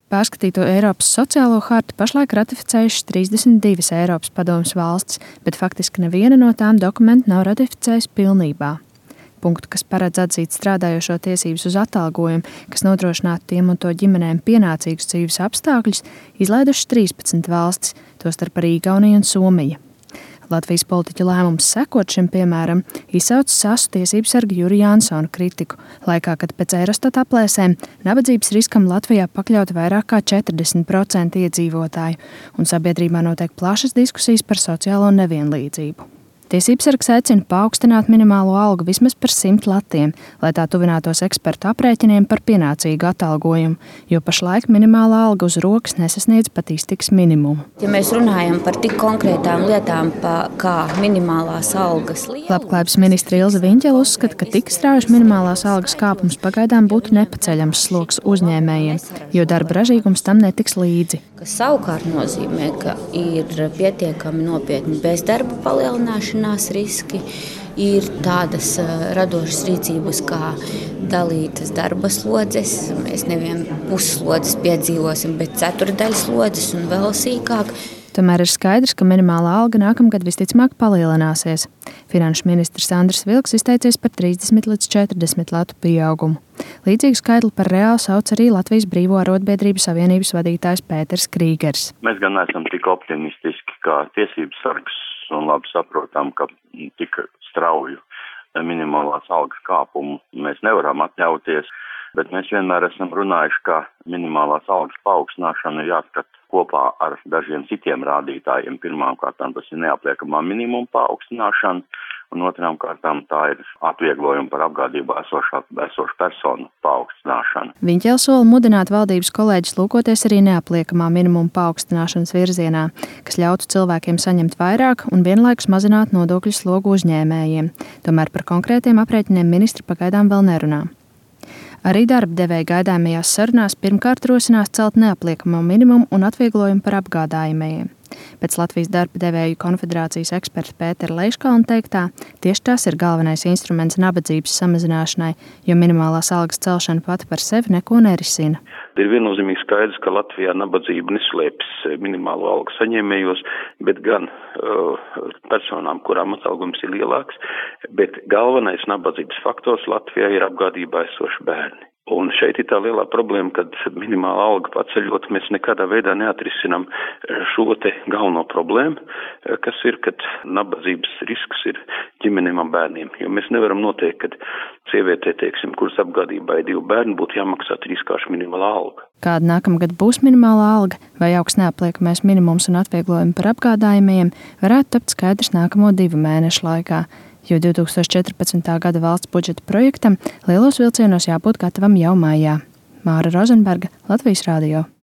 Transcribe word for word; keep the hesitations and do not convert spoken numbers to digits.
Pārskatīto Eiropas sociālo hartu pašlaik ratificējušas trīsdesmit divas Eiropas padomes valstis, bet faktiski neviena no tām dokumentu nav ratificējusi pilnībā. Punktu, kas paredz atzīt strādājošo tiesības uz atalgojumu, kas nodrošinātu tiem un to ģimenēm pienācīgus dzīves apstākļus, izlaidušas trīspadsmit valstis, tostarp arī Igaunija un Somija. Latvijas politiķu lēmums sekot šim piemēram izsauca sasu tiesības sargu Juri Jansonu kritiku, laikā, kad pēc Eurostata aplēsēm nabadzības riskam Latvijā pakļauti vairāk kā četrdesmit procenti iedzīvotāju, un sabiedrībā notiek plašas diskusijas par sociālo nevienlīdzību. Tiesības sargs aicina paaugstināt minimālo algu vismaz par simt latiem, lai tā tuvinātos ekspertu aprēķiniem par pienācīgu atalgojumu, jo pašlaik minimālā alga uz rokas nesasniedz pat iztikas minimumu. Ja mēs runājam par tik konkrētām lietām pa, kā minimālās algas lielu... Labklājības ministre Ilze Viņķele uzskata, ka tik straujas minimālās algas kāpums pagaidām būtu nepaceļams sloks uzņēmējiem, jo darba ražīgums tam netiks līdzi. Kas savukārt nozīmē, ka ir pietiekami nopietni bezdarba palielināšanās riski, ir tādas radošas rīcības kā dalītas darba slodzes. Mēs nevien pusslodzes piedzīvosim, bet ceturdaļas slodzes un vēl sīkāk. Tomēr ir skaidrs, ka minimālā alga nākamgad visticamāk palielināsies. Finanšu ministrs Andris Vilks izteicies par trīsdesmit līdz četrdesmit latu pieaugumu. Līdzīgu skaitli par reāli sauc arī Latvijas Brīvo arotbiedrību savienības vadītājs Pēters Krīgers. Mēs gan neesam tik optimistiski kā tiesības sargs un labi saprotam, ka tik strauju minimālās algas kāpumu mēs nevaram atļauties, bet mēs vienmēr esam runājuši, ka minimālās algas paaugstināšana ir jāskat kopā ar dažiem citiem rādītājiem. Pirmām kārtām tas ir neapliekamā minimuma paaugstināšana, un otrām kārtām tā ir atvieglojuma par apgādību esošā, esošu personu paaugstināšana. Viņķele sola mudināt valdības kolēģis lūkoties arī neapliekamā minimuma paaugstināšanas virzienā, kas ļautu cilvēkiem saņemt vairāk un vienlaikus mazināt nodokļu slogu uzņēmējiem. Tomēr par konkrētiem aprēķiniem ministri pagaidām vēl nerunā. Arī darba devēja gaidāmajās sarunās pirmkārt rosinās celt neapliekamo minimumu un atvieglojumu par apgādājumiem. Pēc Latvijas darba devēju konfederācijas eksperta Pētera Leiškalna teiktā, tieši tas ir galvenais instruments nabadzības samazināšanai, jo minimālās algas celšana pati par sevi neko nerisina. Ir viennozīmīgi skaidrs, ka Latvijā nabadzība neslēpjas minimālo algu saņēmējos, bet gan uh, personām, kurām atalgojums ir lielāks, bet galvenais nabadzības faktors Latvijā ir apgādībā esoši bērni. Un šeit ir tā lielā problēma, kad minimāla alga paceļot, mēs nekādā veidā neatrisinām šo te galveno problēmu, kas ir, kad nabadzības risks ir ģimenēm un bērniem. Jo mēs nevaram noteikt, kad sievietē, teiksim, kuras apgādībā ir divi bērni, būtu jāmaksā trīskārša minimāla alga. Kāda nākamgad būs minimālā alga vai augsts neapliekamais minimums un atvieglojumi par apgādājumiem, varētu tapt skaidrs nākamo divu mēnešu laikā, jo divi tūkstoši četrpadsmitā gada valsts budžeta projektam lielos vilcienos jābūt gatavam jau maijā. Māra Rozenberga, Latvijas radio.